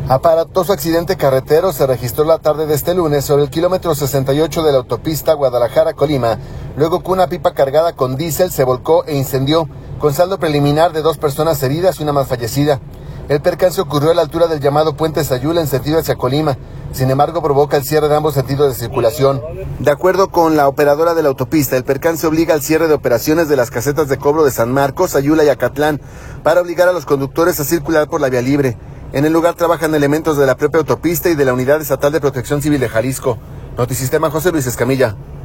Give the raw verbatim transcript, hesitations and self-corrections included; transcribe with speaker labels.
Speaker 1: Aparatoso accidente carretero se registró la tarde de este lunes sobre el kilómetro sesenta y ocho de la autopista Guadalajara-Colima, luego que una pipa cargada con diésel se volcó e incendió, con saldo preliminar de dos personas heridas y una más fallecida. El percance ocurrió a la altura del llamado Puente Sayula en sentido hacia Colima, sin embargo provoca el cierre de ambos sentidos de circulación. De acuerdo con la operadora de la autopista, el percance obliga al cierre de operaciones de las casetas de cobro de San Marcos, Sayula y Acatlán, para obligar a los conductores a circular por la vía libre. En el lugar trabajan elementos de la propia autopista y de la Unidad Estatal de Protección Civil de Jalisco. Notisistema, José Luis Escamilla.